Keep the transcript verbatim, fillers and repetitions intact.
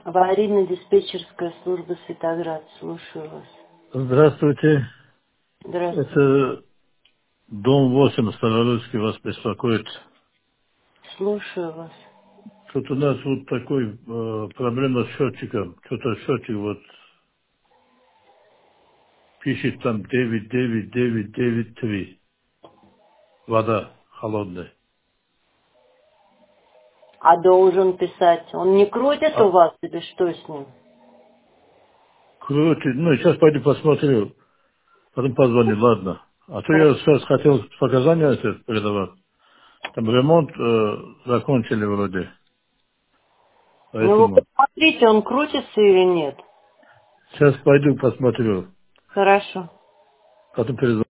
Аварийно-диспетчерская служба Светоград. Слушаю вас. Здравствуйте. Здравствуйте. Это дом восемь Старорусский вас беспокоит. Слушаю вас. Тут у нас вот такой э, проблема с счетчиком. Что-то счетчик вот пишет там девять девять девять девять три. Вода холодная. А должен писать. Он не крутит у А вас или что с ним? крутит. Ну, сейчас пойду посмотрю. Потом позвоню, ладно. А то Хорошо. я сейчас хотел показания это передавать. Там ремонт э, закончили вроде. Ну вы Поэтому посмотрите, он крутится или нет. сейчас пойду посмотрю. Хорошо. Потом перезвоню.